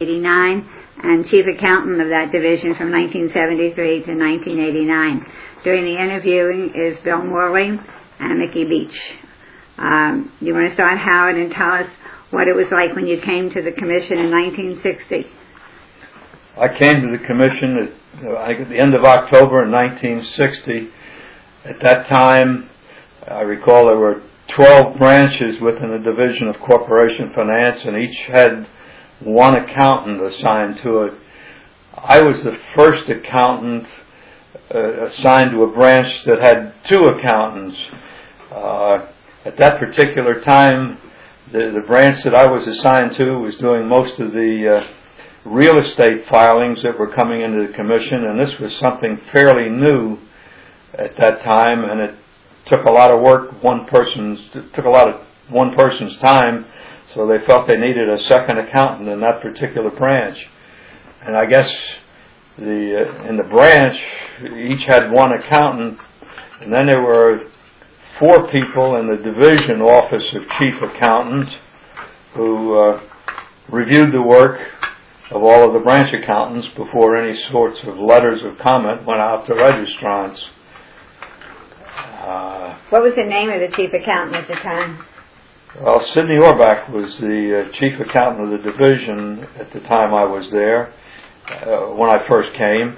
1989 and chief accountant of that division from 1973 to 1989. Doing the interviewing is Bill Morley and Mickey Beach. You want to start, Howard, and tell us what it was like when you came to the commission in 1960? I came to the commission at the end of October in 1960. At that time, I recall there were 12 branches within the Division of Corporation Finance, and each had one accountant assigned to it. I was the first accountant assigned to a branch that had two accountants. At that particular time, the branch that I was assigned to was doing most of the real estate filings that were coming into the commission, and this was something fairly new at that time, and it took a lot of work. Took a lot of one person's time, so they felt they needed a second accountant in that particular branch. And I guess in the branch, each had one accountant, and then there were 4 people in the division office of chief accountant who reviewed the work of all of the branch accountants before any sorts of letters of comment went out to registrants. What was the name of the chief accountant at the time? Well, Sidney Orbach was the chief accountant of the division at the time I was there, when I first came.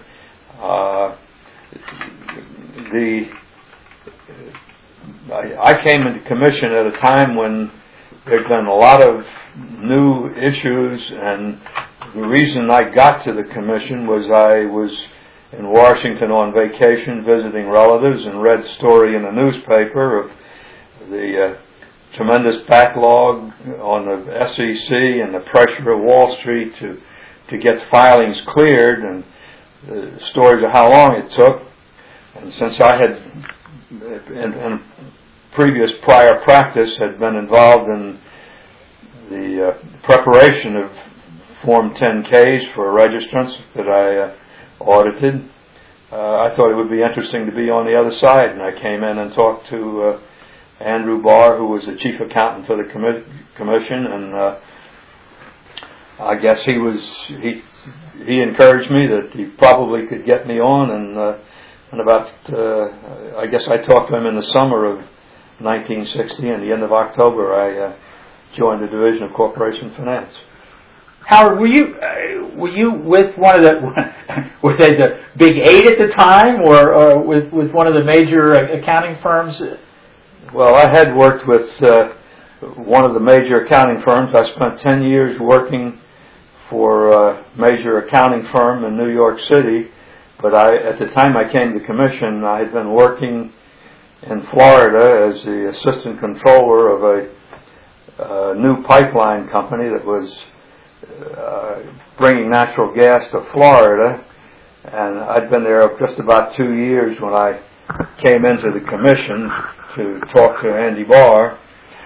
I came into commission at a time when there had been a lot of new issues, and the reason I got to the commission was I was in Washington on vacation visiting relatives and read a story in the newspaper of the tremendous backlog on the SEC and the pressure of Wall Street to get filings cleared, and the stories of how long it took. And since I had, in previous prior practice, had been involved in the preparation of Form 10Ks for registrants that I audited, I thought it would be interesting to be on the other side, and I came in and talked to Andrew Barr, who was the chief accountant for the commission, and I guess he encouraged me that he probably could get me on, and about I guess I talked to him in the summer of 1960, and the end of October I joined the Division of Corporation Finance. Howard, were you with one of were they the Big 8 at the time, or with one of the major accounting firms? Well, I had worked with one of the major accounting firms. I spent 10 years working for a major accounting firm in New York City, but at the time I came to commission, I had been working in Florida as the assistant controller of a new pipeline company that was bringing natural gas to Florida, and I'd been there just about 2 years when I came into the commission to talk to Andy Barr.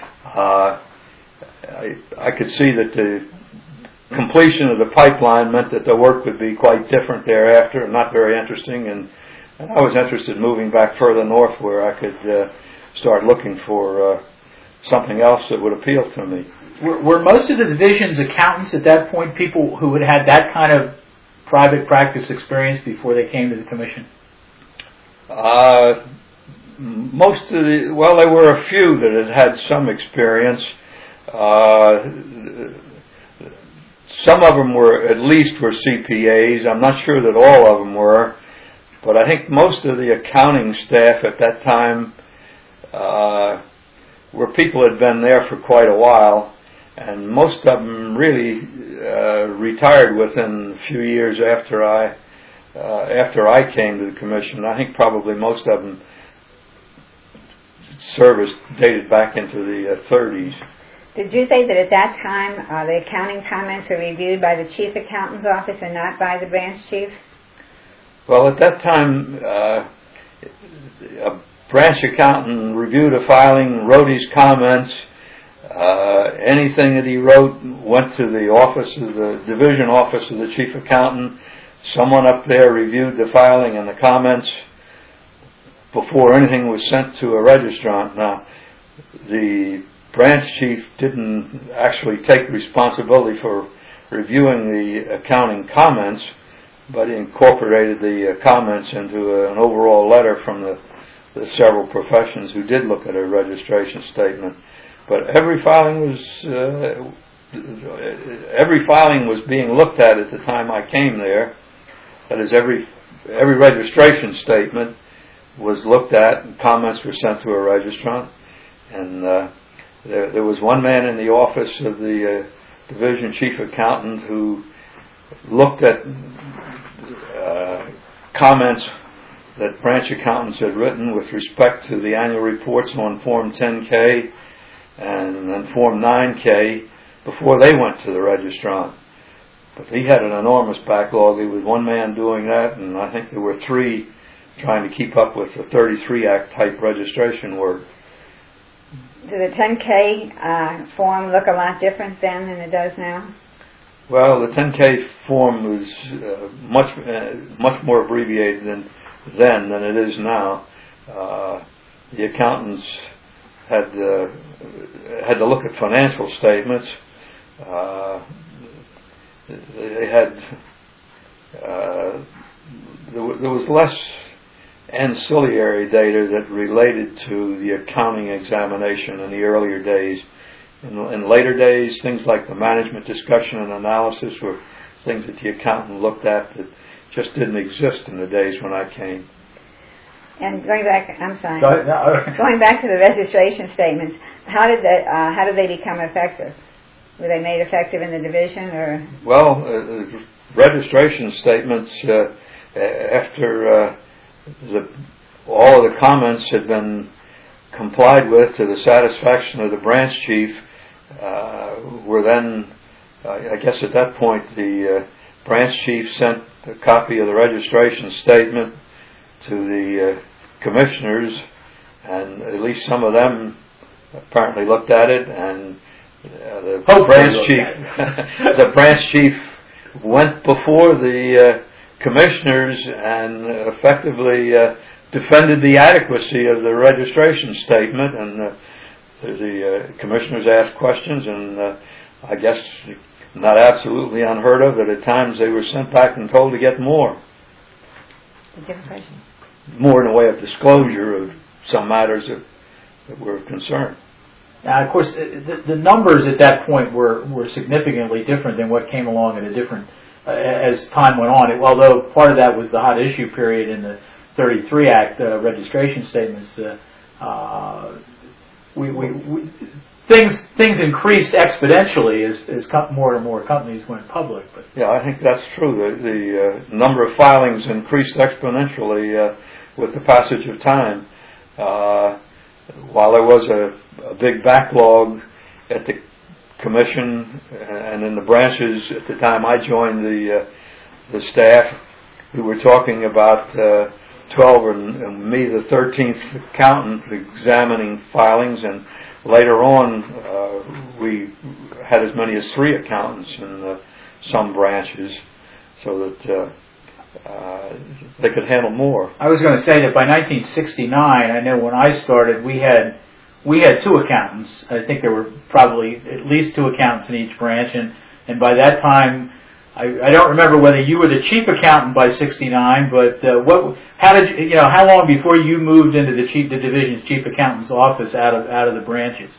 I could see that the completion of the pipeline meant that the work would be quite different thereafter, and not very interesting, and I was interested in moving back further north where I could start looking for something else that would appeal to me. Were most of the division's accountants at that point people who had that kind of private practice experience before they came to the commission? There were a few that had some experience. Some of them were CPAs. I'm not sure that all of them were, but I think most of the accounting staff at that time were people who had been there for quite a while, and most of them really retired within a few years after I came to the commission. I think probably most of them service dated back into the 30s. Did you say that at that time the accounting comments were reviewed by the chief accountant's office and not by the branch chief? Well, at that time, a branch accountant reviewed a filing, wrote his comments. Anything that he wrote went to the office of the division office of the chief accountant. Someone up there reviewed the filing and the comments before anything was sent to a registrant. Now, the branch chief didn't actually take responsibility for reviewing the accounting comments, but he incorporated the comments into an overall letter from the several professions who did look at a registration statement. But every filing was being looked at the time I came there. That is, every registration statement was looked at, and comments were sent to a registrant. And there was one man in the office of the division chief accountant who looked at comments that branch accountants had written with respect to the annual reports on Form 10K and then Form 9K before they went to the registrant. But he had an enormous backlog. There was one man doing that, and I think there were three trying to keep up with the 33 Act type registration work. Did the 10K form look a lot different then than it does now? Well, the 10K form was much more abbreviated than it is now. The accountants had to look at financial statements. There was less ancillary data that related to the accounting examination in the earlier days. In later days, things like the management discussion and analysis were things that the accountant looked at that just didn't exist in the days when I came. And going back to the registration statements, how did they become effective? Were they made effective in the division, or? Well, registration statements after all of the comments had been complied with to the satisfaction of the branch chief, were then, I guess at that point, the branch chief sent a copy of the registration statement to the commissioners, and at least some of them apparently looked at it, and the branch chief went before the commissioners and effectively defended the adequacy of the registration statement, and the commissioners asked questions, and I guess not absolutely unheard of that at times they were sent back and told to get more. Did you have a question? More in the way of disclosure of some matters that were of concern. Now, of course, the numbers at that point were significantly different than what came along at a different as time went on. Although part of that was the hot issue period in the 33 Act registration statements. Things increased exponentially as more and more companies went public. But yeah, I think that's true. The number of filings increased exponentially with the passage of time. While there was a big backlog at the commission and in the branches at the time I joined the staff, we were talking about 12 and me, the 13th accountant, examining filings, and later on we had as many as 3 accountants in some branches, so that they could handle more. I was going to say that by 1969, I know when I started, we had 2 accountants. I think there were probably at least 2 accountants in each branch, and by that time, I don't remember whether you were the chief accountant by 69, but how long before you moved into the division's chief accountant's office out of the branches?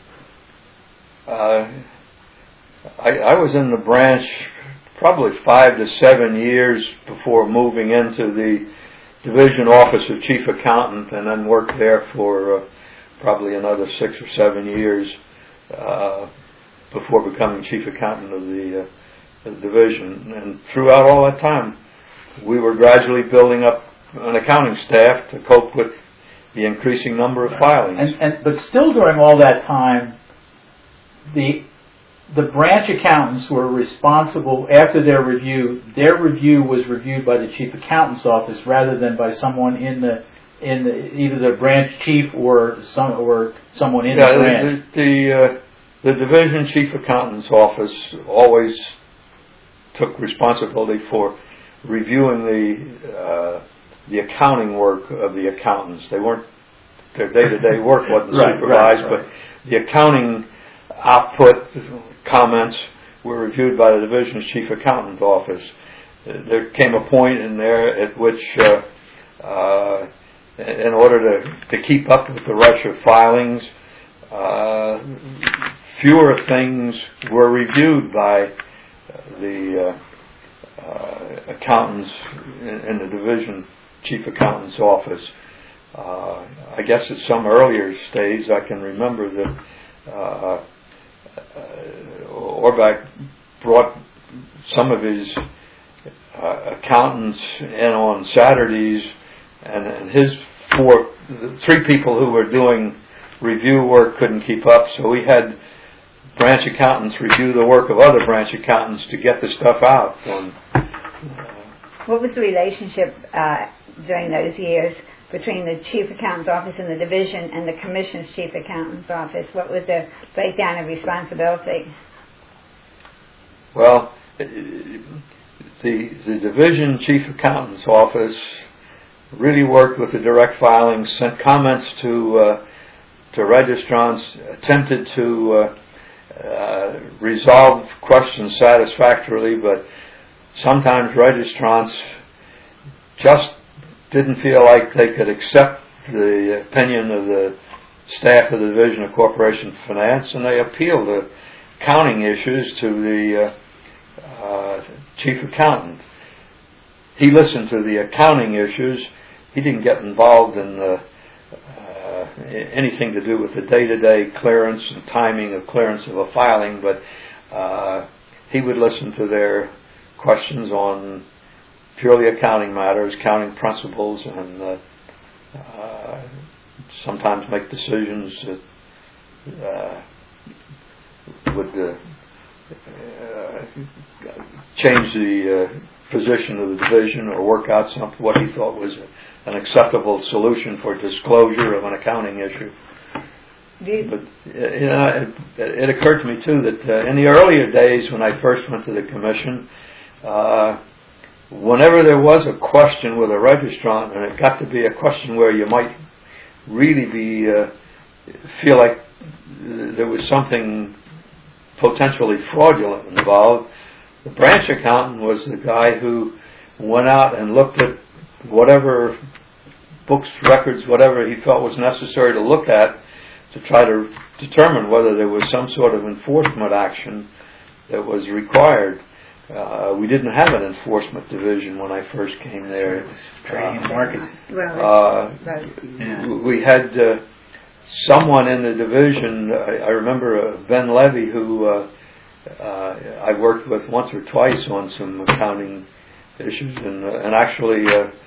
I was in the branch probably 5 to 7 years before moving into the division office of chief accountant, and then worked there for probably another 6 or 7 years before becoming chief accountant of the division. And throughout all that time, we were gradually building up an accounting staff to cope with the increasing number of filings. But still, during all that time, the branch accountants were responsible after their review. Their review was reviewed by the chief accountant's office rather than by someone in either the branch chief or someone in the branch. The division chief accountant's office always took responsibility for reviewing the accounting work of the accountants. Their day-to-day work wasn't supervised, but the accounting output comments were reviewed by the division's chief accountant's office. There came a point in there at which, in order to keep up with the rush of filings, fewer things were reviewed by the accountants in the division chief accountant's office. I guess at some earlier stage I can remember that Orbach brought some of his accountants in on Saturdays, and his three people who were doing review work couldn't keep up, so we had branch accountants review the work of other branch accountants to get the stuff out. What was the relationship during those years between the chief accountant's office in the division and the commission's chief accountant's office? What was the breakdown of responsibility? Well, the division chief accountant's office really worked with the direct filings, sent comments to registrants, attempted to resolve questions satisfactorily, but sometimes registrants just didn't feel like they could accept the opinion of the staff of the Division of Corporation Finance, and they appealed the accounting issues to the chief accountant. He listened to the accounting issues. He didn't get involved in anything to do with the day-to-day clearance and timing of clearance of a filing, but he would listen to their questions on purely accounting matters, accounting principles, and sometimes make decisions that would change the position of the division or work out what he thought was an acceptable solution for disclosure of an accounting issue. But it occurred to me too that in the earlier days when I first went to the commission, whenever there was a question with a registrant, and it got to be a question where you might really feel like there was something potentially fraudulent involved, the branch accountant was the guy who went out and looked at whatever books, records, whatever he felt was necessary to look at to try to determine whether there was some sort of enforcement action that was required. We didn't have an enforcement division when I first came there. It was trading and markets. We had someone in the division, I remember Ben Levy, who I worked with once or twice on some accounting issues, and actually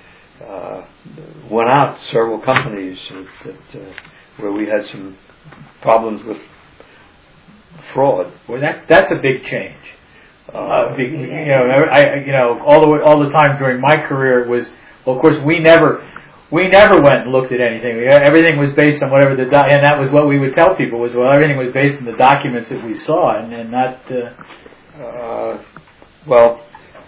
went out to several companies where we had some problems with fraud. Well, that's a big change. All the time during my career it was. Well, of course, we never went and looked at anything. Everything was based on whatever and that was what we would tell people was, well, everything was based on the documents that we saw, and not. Well,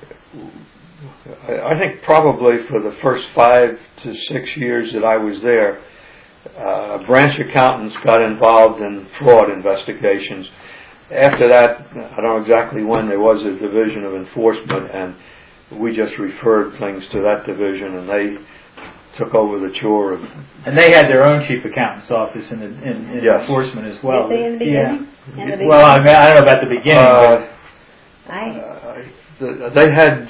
I think probably for the first 5 to 6 years that I was there, branch accountants got involved in fraud investigations. After that, I don't know exactly when, there was a division of enforcement, and we just referred things to that division, and they took over the chore of. And they had their own chief accountant's office in yes. enforcement as well. Did they in the beginning? Yeah. In the beginning? Well, I don't know about the beginning. They had.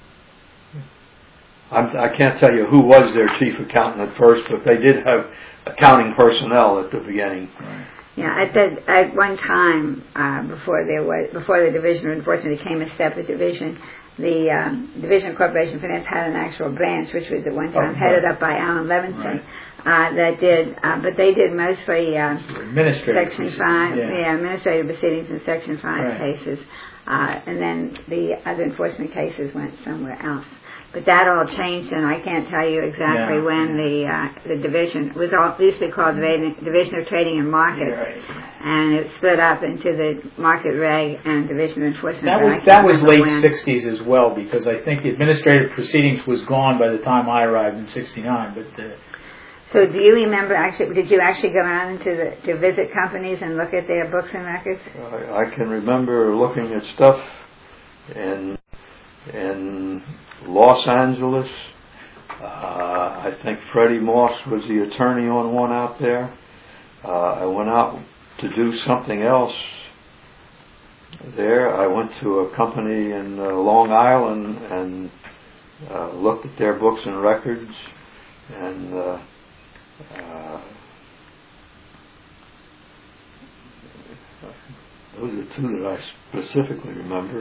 I can't tell you who was their chief accountant at first, but they did have accounting personnel at the beginning. Right. Yeah, at one time before the Division of Enforcement became a separate division, the Division of Corporation Finance had an actual branch, which was at one time headed up by Alan Levinson. Right. But they did mostly Section 5, administrative proceedings and Section 5 cases, and then the other enforcement cases went somewhere else. But that all changed, and I can't tell you exactly when the division was used to be called the Division of Trading and Markets, and it split up into the Market Reg and Division of Enforcement. That was late 60s as well, because I think the administrative proceedings was gone by the time I arrived in '69. But So do you remember did you actually go around to visit companies and look at their books and records? I can remember looking at stuff in Los Angeles. I think Freddie Moss was the attorney on one out there. I went out to do something else there. I went to a company in Long Island and looked at their books and records, and those are two that I specifically remember.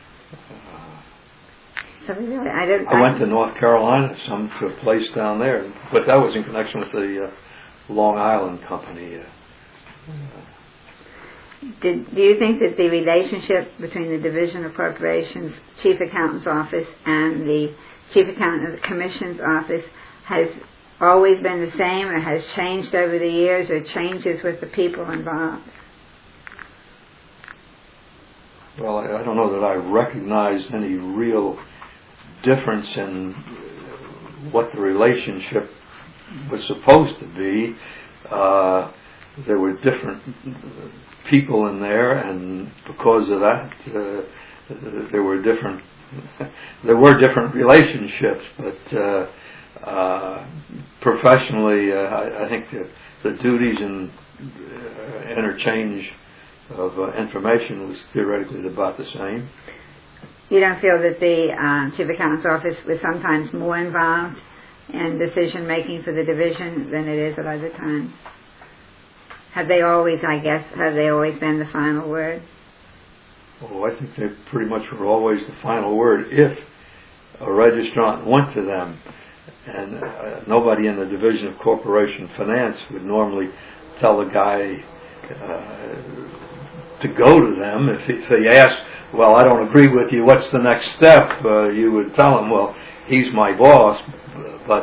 I went to North Carolina to a place down there, but that was in connection with the Long Island company. Do you think that the relationship between the Division of Corporations Chief Accountant's Office and the Chief Accountant of the Commission's Office has always been the same, or has changed over the years, or changes with the people involved? Well, I don't know that I recognized any real difference in what the relationship was supposed to be. There were different people in there, and because of that, there were different relationships. But professionally, I think the duties and interchange of information was theoretically about the same. You don't feel that the Chief Accountant's Office was sometimes more involved in decision making for the division than it is at other times? Have they always been the final word? Oh, I think they pretty much were always the final word if a registrant went to them. And nobody in the Division of Corporation Finance would normally tell a guy to go to them. If he asked, well, I don't agree with you, what's the next step? You would tell him, well, he's my boss. But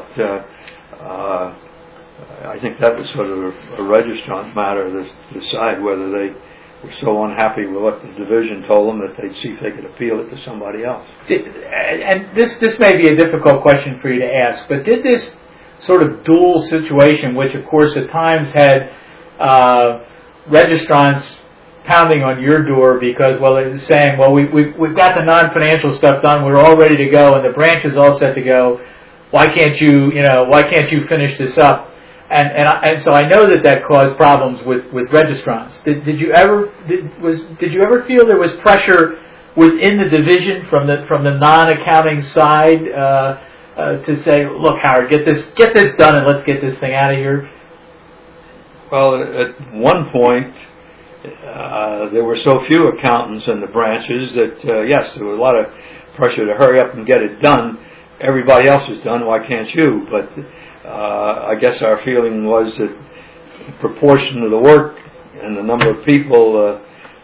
I think that was sort of a registrant matter to decide whether they were so unhappy with what the division told them that they'd see if they could appeal it to somebody else. And this may be a difficult question for you to ask, but did this sort of dual situation, which of course at times had registrants pounding on your door because, well, they're saying, well, we've got the non-financial stuff done, we're all ready to go, and the branch is all set to go. Why can't you finish this up? And so I know that caused problems with registrants. Did you ever feel there was pressure within the division from the non-accounting side to say, look, Howard, get this done and let's get this thing out of here? Well, at one point, there were so few accountants in the branches that yes, there was a lot of pressure to hurry up and get it done. Everybody else is done, why can't you? But I guess our feeling was that in proportion to the work and the number of people,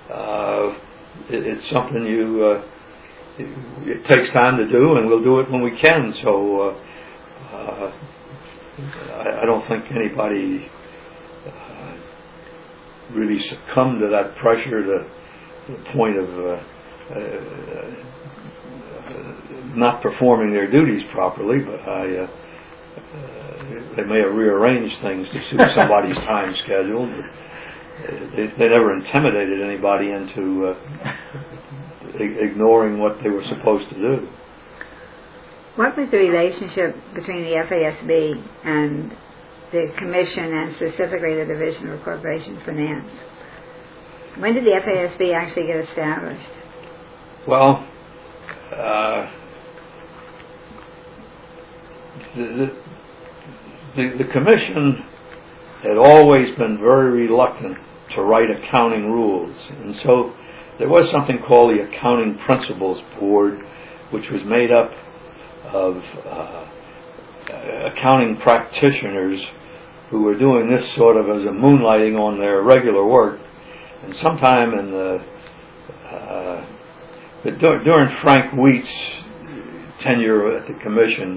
it's something it takes time to do, and we'll do it when we can. So I don't think anybody really succumbed to that pressure to the point of not performing their duties properly, but they may have rearranged things to suit somebody's time schedule. But they never intimidated anybody into ignoring what they were supposed to do. What was the relationship between the FASB and the Commission, and specifically the Division of Corporation Finance? When did the FASB actually get established? Well, the Commission had always been very reluctant to write accounting rules, and so there was something called the Accounting Principles Board, which was made up of accounting practitioners who were doing this sort of as a moonlighting on their regular work. And sometime in during Frank Wheat's tenure at the Commission,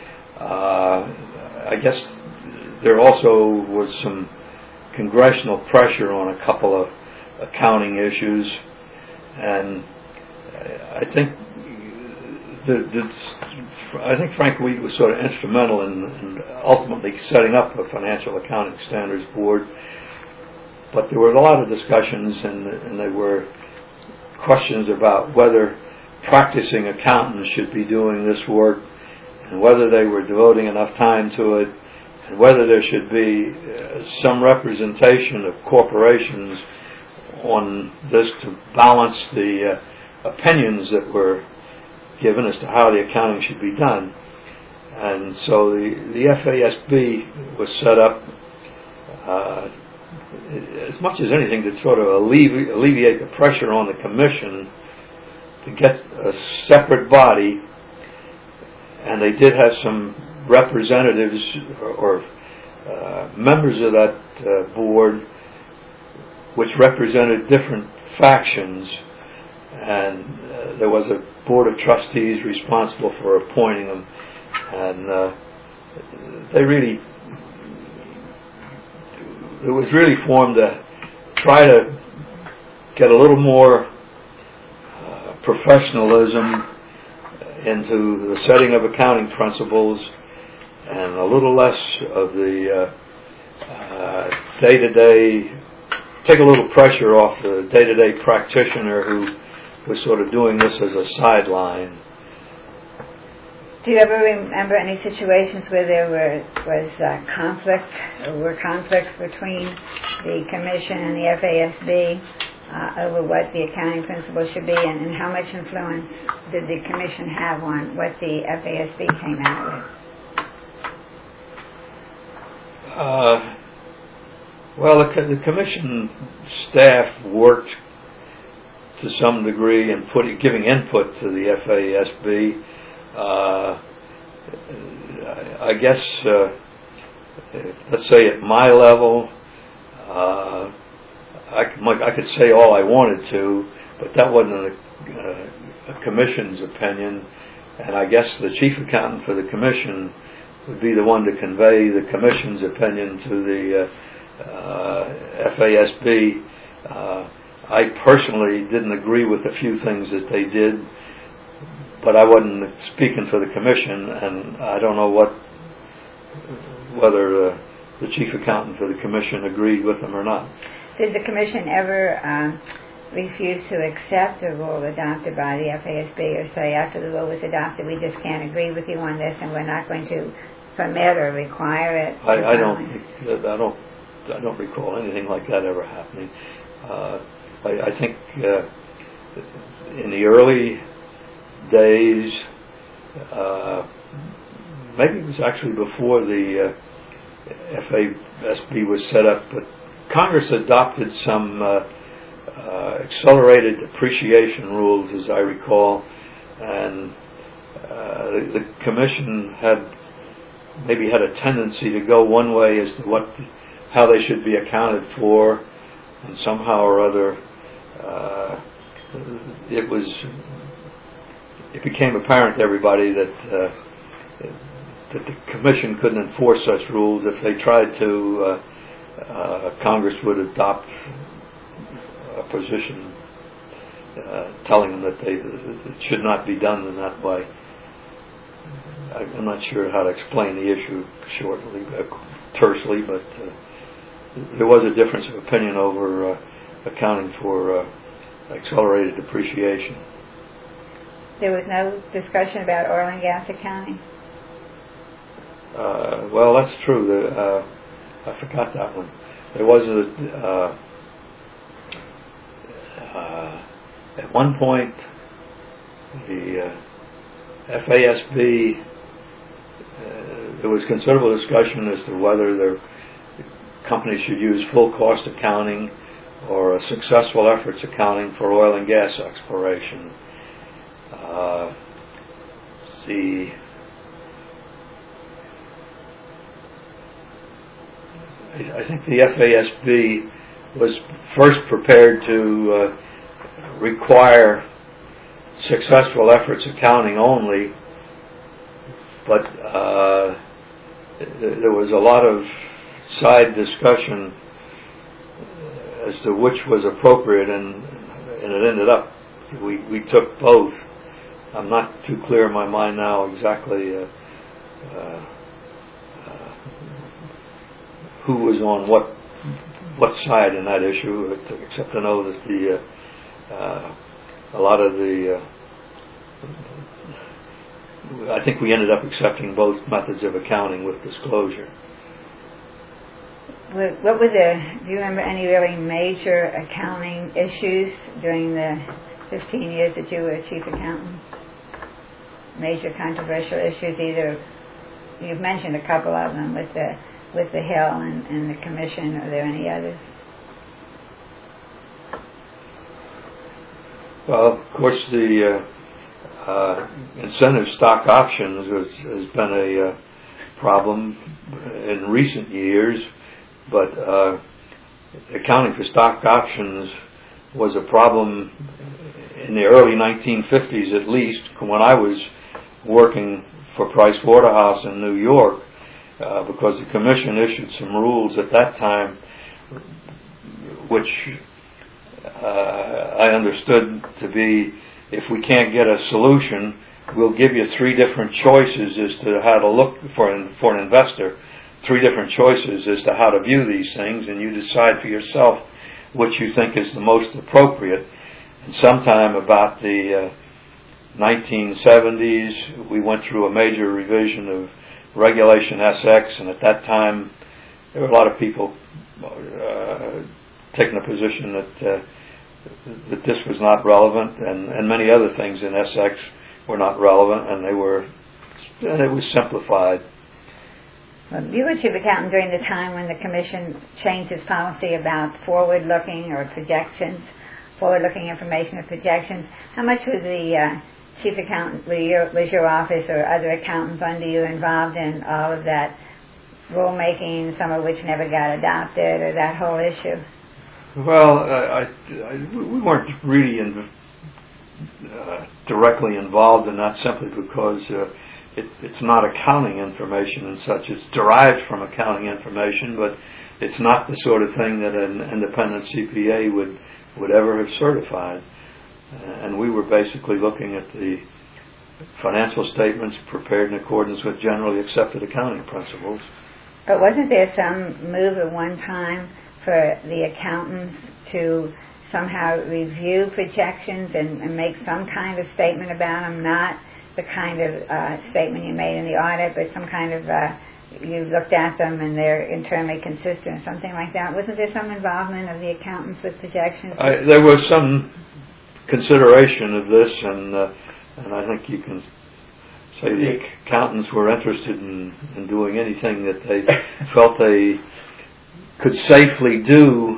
I guess there also was some congressional pressure on a couple of accounting issues, and I think I think Frank Wheat was sort of instrumental in ultimately setting up a Financial Accounting Standards Board. But there were a lot of discussions, and there were questions about whether practicing accountants should be doing this work, and whether they were devoting enough time to it, and whether there should be some representation of corporations on this to balance the opinions that were given as to how the accounting should be done. And so the FASB was set up as much as anything to sort of alleviate the pressure on the commission to get a separate body. And they did have some representatives or members of that board which represented different factions, and there was a board of trustees responsible for appointing them, and it was really formed to try to get a little more professionalism into the setting of accounting principles, and a little less of the day-to-day, take a little pressure off the day-to-day practitioner who was sort of doing this as a sideline. Do you ever remember any situations where there was conflict, or were conflicts between the Commission and the FASB over what the accounting principles should be, and how much influence did the Commission have on what the FASB came out with? Well, the Commission staff worked to some degree in giving input to the FASB. I guess, let's say at my level, I could say all I wanted to, but that wasn't a Commission's opinion, and I guess the chief accountant for the Commission would be the one to convey the Commission's opinion to the FASB. I personally didn't agree with a few things that they did, but I wasn't speaking for the Commission, and I don't know whether the chief accountant for the Commission agreed with them or not. Did the Commission ever refuse to accept a rule adopted by the FASB, or say after the rule was adopted, we just can't agree with you on this, and we're not going to permit or require it? I don't recall anything like that ever happening. I think in the early days, maybe it was actually before the FASB was set up, but Congress adopted some accelerated depreciation rules, as I recall, and the Commission maybe had a tendency to go one way as to how they should be accounted for, and somehow or other it became apparent to everybody that the Commission couldn't enforce such rules. If they tried to, Congress would adopt a position telling them that it should not be done in that way. I'm not sure how to explain the issue tersely, but there was a difference of opinion over accounting for accelerated depreciation. There was no discussion about oil and gas accounting? Well, that's true. I forgot that one. There was at one point the FASB, there was considerable discussion as to whether the companies should use full cost accounting or a successful efforts accounting for oil and gas exploration. I think the FASB was first prepared to require successful efforts accounting only, but there was a lot of side discussion as to which was appropriate, and it ended up we took both, I'm not too clear in my mind now exactly who was on what side in that issue, except to know that a lot of I think we ended up accepting both methods of accounting with disclosure. What were do you remember any really major accounting issues during the 15 years that you were chief accountant? Major controversial issues, either, you've mentioned a couple of them with the Hill and the Commission. Are there any others? Well, of course, the incentive stock options has been a problem in recent years, but accounting for stock options was a problem in the early 1950s, at least, when I was working for Price Waterhouse in New York, because the Commission issued some rules at that time which I understood to be, if we can't get a solution, we'll give you three different choices as to how to look for an investor, three different choices as to how to view these things, and you decide for yourself which you think is the most appropriate. And sometime about the 1970s, we went through a major revision of Regulation SX, and at that time there were a lot of people taking the position that this was not relevant, and many other things in SX were not relevant, and it was simplified. Well, you were chief accountant during the time when the Commission changed its policy about forward-looking or projections, forward-looking information or projections. How much was the chief accountant, was your office or other accountants under you involved in all of that rulemaking, some of which never got adopted, or that whole issue? Well, we weren't really directly involved in that, simply because it's not accounting information and such. It's derived from accounting information, but it's not the sort of thing that an independent CPA would ever have certified. And we were basically looking at the financial statements prepared in accordance with generally accepted accounting principles. But wasn't there some move at one time for the accountants to somehow review projections and make some kind of statement about them, not the kind of statement you made in the audit, but some kind of, you looked at them and they're internally consistent, something like that? Wasn't there some involvement of the accountants with projections? There was some consideration of this, and I think you can say the accountants were interested in doing anything that they felt they could safely do,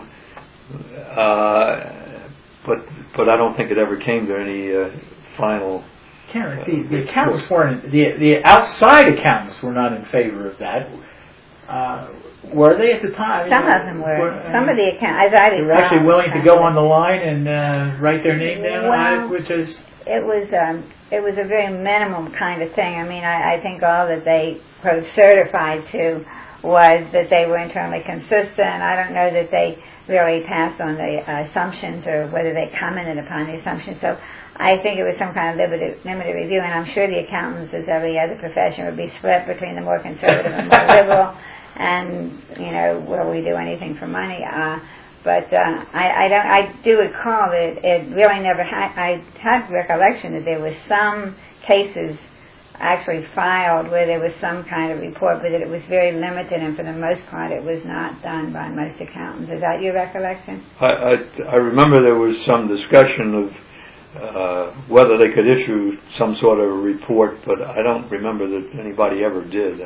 but I don't think it ever came to any final. The accountants weren't. The outside accountants were not in favor of that. Were they at the time? Some of them were. Some of the accountants. They were actually willing to go on the line and write their name down on it, which is. It was a very minimum kind of thing. I mean, I think all that they quote certified to was that they were internally consistent. I don't know that they really passed on the assumptions or whether they commented upon the assumptions. So I think it was some kind of limited review, and I'm sure the accountants, as every other profession, would be split between the more conservative and more liberal, and, will we do anything for money? But I do recall that it really never had. I had recollection that there were some cases actually filed where there was some kind of report, but that it was very limited, and for the most part it was not done by most accountants. Is that your recollection? I remember there was some discussion of whether they could issue some sort of report, but I don't remember that anybody ever did.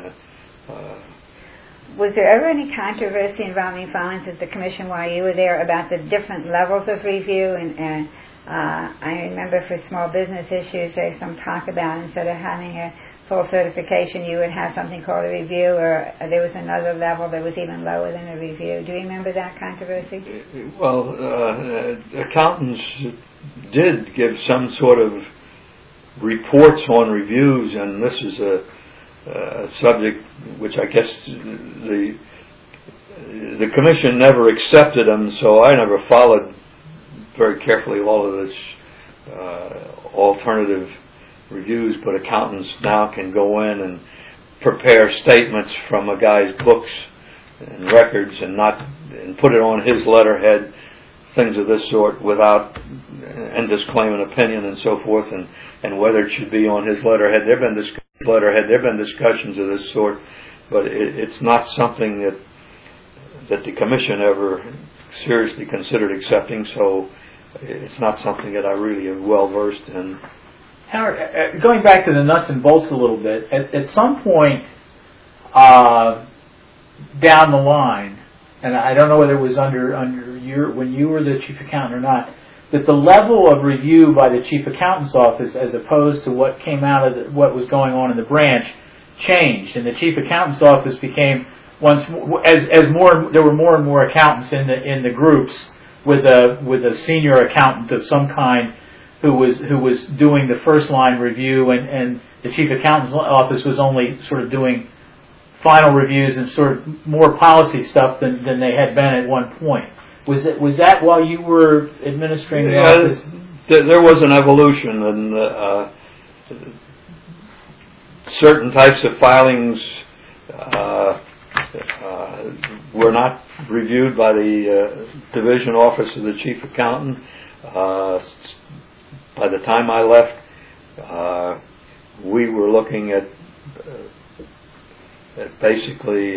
Was there ever any controversy involving filings at the Commission while you were there about the different levels of review? And I remember for small business issues there's some talk about, instead of having a full certification, you would have something called a review, or there was another level that was even lower than a review. Do you remember that controversy? Well, accountants did give some sort of reports on reviews, and this is a subject which I guess the Commission never accepted them, so I never followed very carefully all of this alternative reviews, but accountants now can go in and prepare statements from a guy's books and records and put it on his letterhead, things of this sort, and disclaim an opinion and so forth, and whether it should be on his letterhead. There have been discussions of this sort, but it's not something that the commission ever seriously considered accepting. So it's not something that I really am well versed in. Howard, going back to the nuts and bolts a little bit, at some point down the line, and I don't know whether it was when you were the chief accountant or not, that the level of review by the chief accountant's office, as opposed to what came out of what was going on in the branch, changed, and the chief accountant's office became there were more and more accountants in the groups, with a senior accountant of some kind who was doing the first line review, and the chief accountant's office was only sort of doing final reviews and sort of more policy stuff than they had been at one point. Was that while you were administering the office? There was an evolution, and certain types of filings were not reviewed by the division office of the chief accountant. By the time I left, we were looking at basically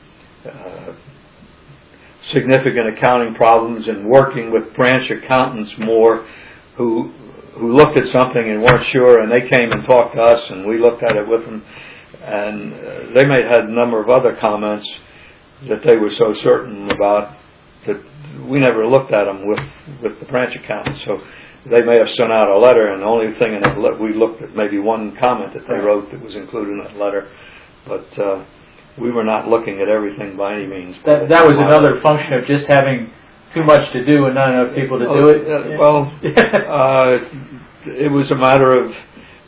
significant accounting problems and working with branch accountants more who looked at something and weren't sure, and they came and talked to us, and we looked at it with them, and they may have had a number of other comments that they were so certain about that we never looked at them with the branch accountants. So they may have sent out a letter, and the only thing in that we looked at maybe one comment that they wrote that was included in that letter, but we were not looking at everything by any means. That was another function of just having too much to do and not enough people to do it? It was a matter of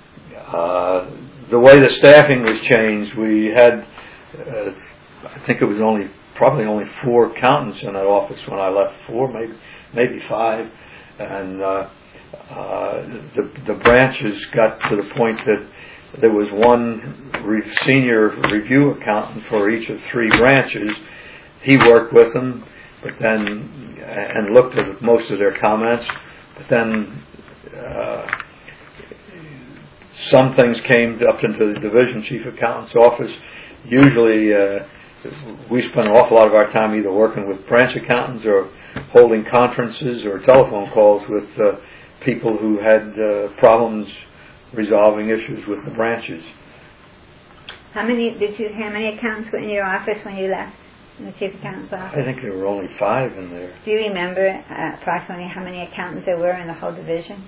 the way the staffing was changed. We had, I think it was probably only 4 accountants in that office when I left. 4, maybe 5, and the branches got to the point that there was one senior review accountant for each of 3 branches. He worked with them, but then and looked at most of their comments. But then some things came up into the division chief accountant's office. Usually, we spent an awful lot of our time either working with branch accountants or holding conferences or telephone calls with people who had problems resolving issues with the branches. How many accountants were in your office when you left, in the chief accountant's office? I think there were only 5 in there. Do you remember approximately how many accountants there were in the whole division?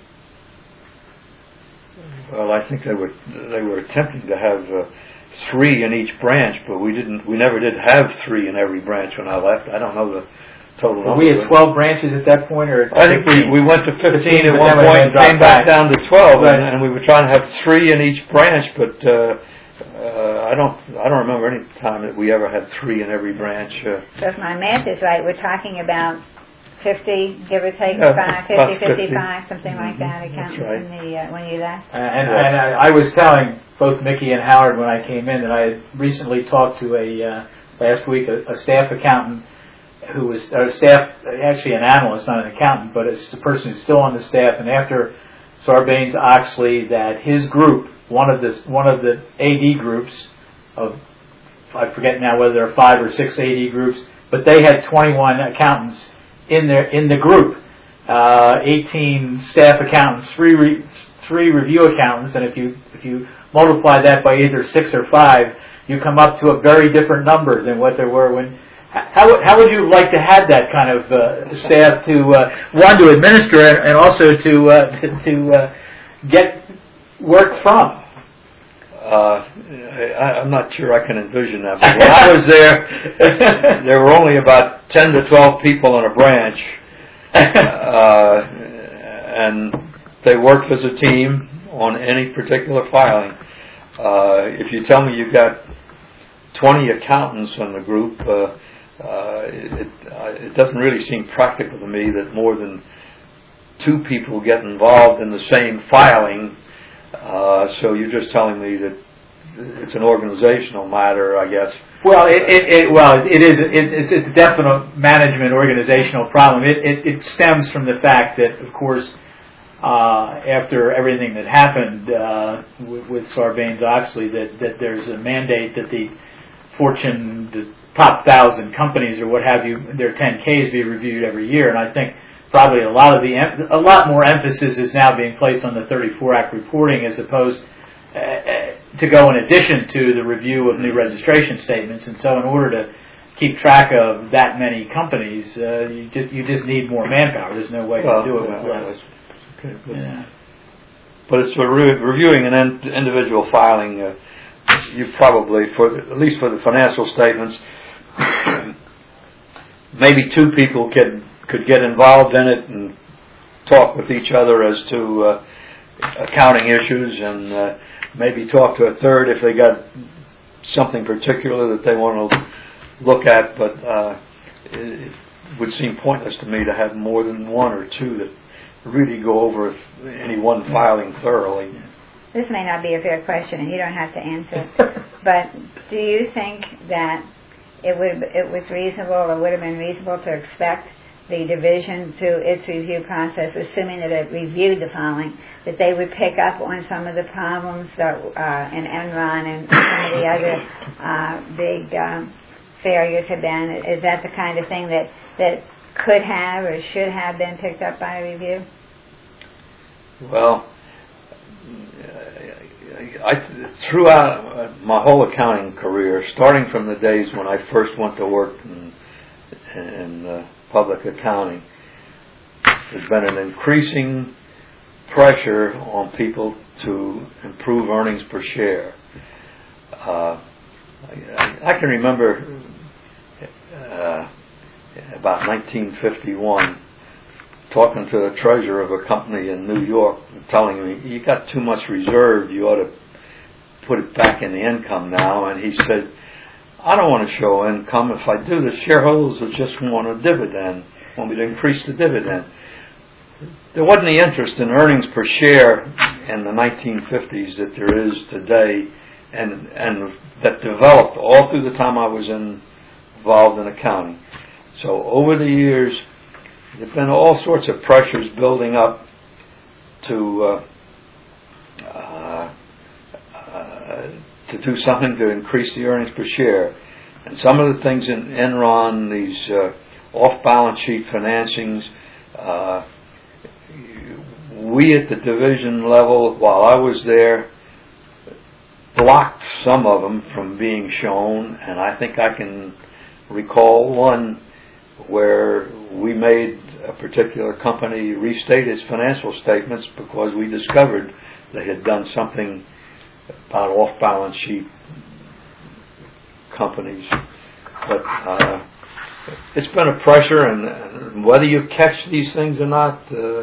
Well, I think they were attempting to have 3 in each branch, but we never did have 3 in every branch when I left. I don't know the total number. We had 12 branches at that point, or I think we went to 15 at one point and came back down to 12, right. and we were trying to have 3 in each branch, but I don't remember any time that we ever had 3 in every branch. So if my math is right, we're talking about 50, give or take, 50, 55, something like that, accountants right. When you left. And I was telling both Mickey and Howard when I came in that I had recently talked to last week a staff accountant who was actually an analyst, not an accountant, but it's the person who's still on the staff. And after Sarbanes-Oxley, that his group, one of the AD groups of, I forget now whether there are 5 or 6 AD groups, but they had 21 accountants in the group, 18 staff accountants, 3 review accountants, and if you multiply that by either 6 or 5, you come up to a very different number than what there were when. How would you like to have that kind of staff to administer and also to get work from? I'm not sure I can envision that. But when I was there were only about 10 to 12 people in a branch, and they worked as a team on any particular filing. If you tell me you've got 20 accountants in the group, it doesn't really seem practical to me that more than 2 people get involved in the same filing So you're just telling me that it's an organizational matter, I guess. Well, it is. It's a definite management organizational problem. It stems from the fact that, of course, after everything that happened with Sarbanes-Oxley, that there's a mandate that the top 1,000 companies or what have you, their 10Ks be reviewed every year, and I think probably a lot more emphasis is now being placed on the 34 Act reporting as opposed to go in addition to the review of new registration statements. And so in order to keep track of that many companies, you just need more manpower. There's no way to do it with less. Okay, yeah. But it's for reviewing an individual filing. You probably, at least for the financial statements, maybe two people could get involved in it and talk with each other as to accounting issues, and maybe talk to a third if they got something particular that they want to look at. But it would seem pointless to me to have more than one or two that really go over any one filing thoroughly. This may not be a fair question, and you don't have to answer. But do you think that it was reasonable, or would have been reasonable to expect the division through its review process, assuming that it reviewed the filing, that they would pick up on some of the problems that in Enron and some of the other big failures have been? Is that the kind of thing that could have or should have been picked up by a review? Well, throughout my whole accounting career, starting from the days when I first went to work in public accounting, there's been an increasing pressure on people to improve earnings per share. I can remember about 1951 talking to the treasurer of a company in New York, telling me, "You got too much reserve, you ought to put it back in the income now." And he said, "I don't want to show income. If I do, the shareholders will just want a dividend, want me to increase the dividend." There wasn't the interest in earnings per share in the 1950s that there is today, and that developed all through the time I was involved in accounting. So over the years, there've been all sorts of pressures building up to do something to increase the earnings per share. And some of the things in Enron, these off-balance sheet financings, we at the division level, while I was there, blocked some of them from being shown. And I think I can recall one where we made a particular company restate its financial statements because we discovered they had done something about off-balance sheet companies. But it's been a pressure, and whether you catch these things or not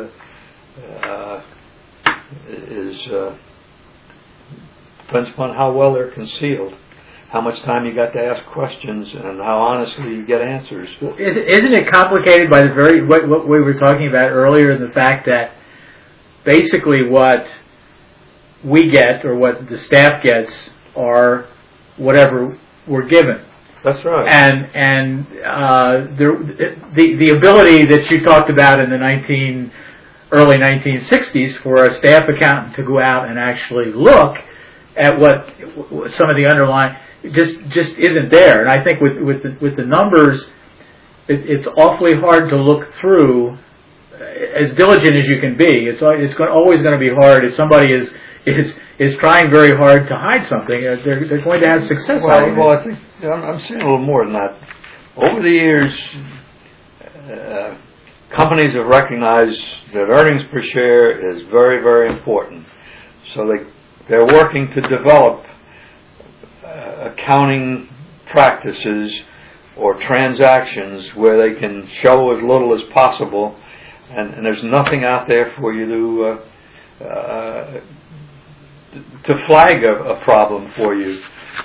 depends upon how well they're concealed, how much time you got to ask questions, and how honestly you get answers. Well, isn't it complicated by what we were talking about earlier, in the fact that basically what we get, or what the staff gets, are whatever we're given. That's right. And the ability that you talked about in the early 1960s for a staff accountant to go out and actually look at what some of the underlying just isn't there. And I think with the numbers, it's awfully hard to look through. As diligent as you can be, it's always going to be hard. If somebody is trying very hard to hide something, they're going to have success. Well, I think I'm seeing a little more than that. Over the years, companies have recognized that earnings per share is very, very important. So they're working to develop accounting practices or transactions where they can show as little as possible, and there's nothing out there for you to flag a problem for you.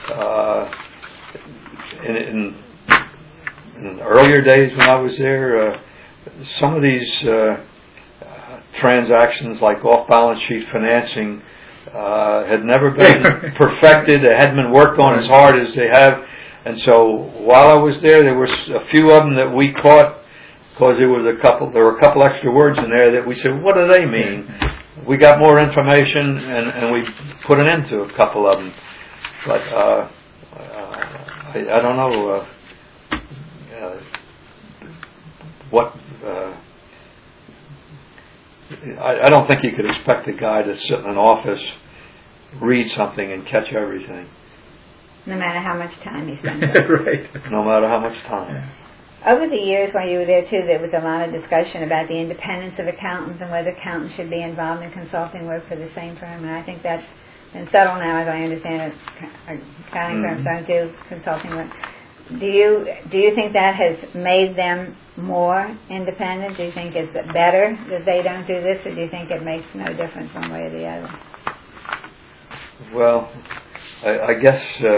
In earlier days when I was there, some of these transactions like off-balance sheet financing had never been perfected. It hadn't been worked on as hard as they have. And so while I was there were a few of them that we caught because there were a couple extra words in there that we said, what do they mean? We got more information and we put an end to a couple of them. But I don't know what. I don't think you could expect a guy to sit in an office, read something, and catch everything. No matter how much time he spends. Right. No matter how much time. Yeah. Over the years while you were there too, there was a lot of discussion about the independence of accountants and whether accountants should be involved in consulting work for the same firm. And I think that's been settled now, as I understand it. Accounting firms don't do consulting work. Do you think that has made them more independent? Do you think it's better that they don't do this, or do you think it makes no difference one way or the other? Well, I guess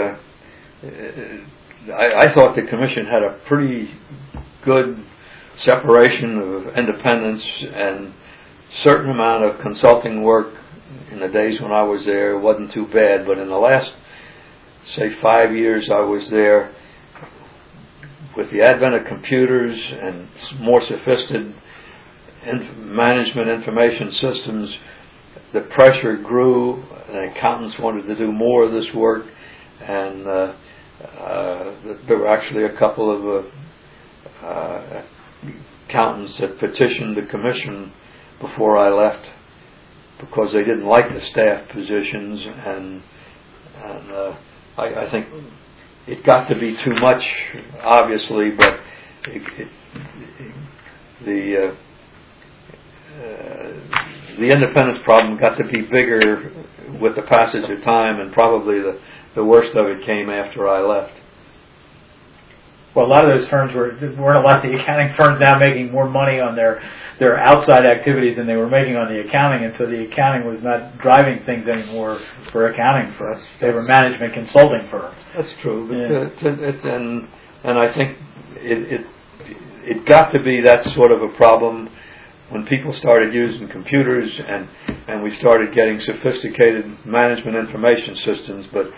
I thought the commission had a pretty good separation of independence, and certain amount of consulting work in the days when I was there wasn't too bad. But in the last, say, 5 years I was there, with the advent of computers and more sophisticated management information systems, the pressure grew, and accountants wanted to do more of this work, and there were actually a couple of accountants that petitioned the commission before I left because they didn't like the staff positions, and I think it got to be too much, obviously, but the independence problem got to be bigger with the passage of time, and probably the worst of it came after I left. Well, a lot of those firms weren't a lot of the accounting firms now making more money on their outside activities than they were making on the accounting, and so the accounting was not driving things anymore for accounting firms. They were management consulting firms. That's true, but and I think it got to be that sort of a problem when people started using computers and we started getting sophisticated management information systems. But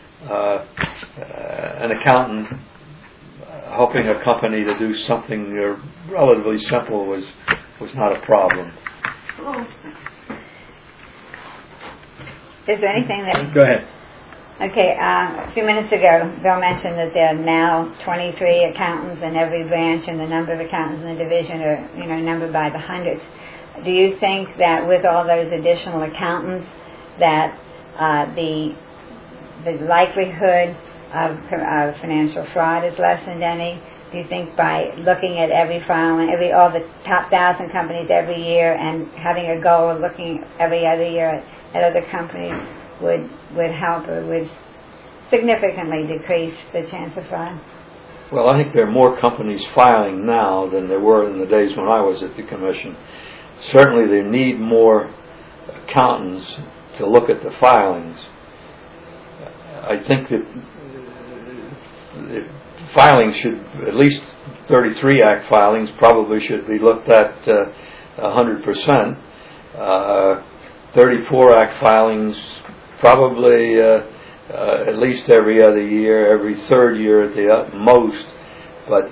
an accountant helping a company to do something relatively simple was not a problem. Is there anything that... Go ahead. Okay, a few minutes ago, Bill mentioned that there are now 23 accountants in every branch, and the number of accountants in the division are, numbered by the hundreds. Do you think that with all those additional accountants, that the likelihood of financial fraud is lessened any? Do you think by looking at every file and all the top 1,000 companies every year and having a goal of looking every other year at other companies would help or would significantly decrease the chance of fraud? Well, I think there are more companies filing now than there were in the days when I was at the commission. Certainly they need more accountants to look at the filings. I think that filings should, at least 33 Act filings probably should be looked at 100%. 34 Act filings probably at least every other year, every third year at the most. But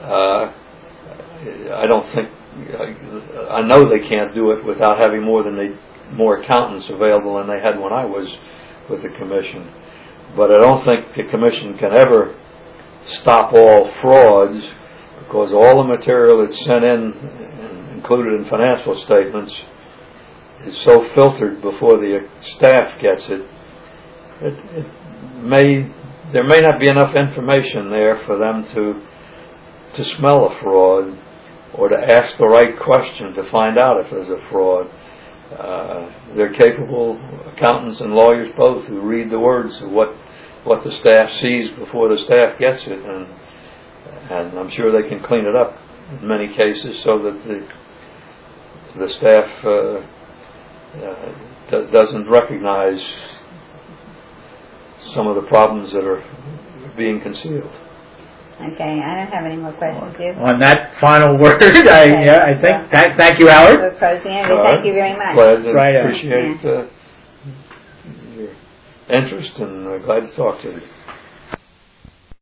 I don't think, I know they can't do it without having more accountants available than they had when I was with the commission. But I don't think the commission can ever stop all frauds, because all the material that's sent in and included in financial statements is so filtered before the staff gets it. There may not be enough information there for them to smell a fraud or to ask the right question to find out if there's a fraud. They're capable accountants and lawyers both who read the words of what the staff sees before the staff gets it, and I'm sure they can clean it up in many cases so that the staff doesn't recognize some of the problems that are being concealed. Okay, I don't have any more questions. You? On that final word, I think. Thank you, Howard. Thank you very much. Glad to appreciate interest, and glad to talk to you.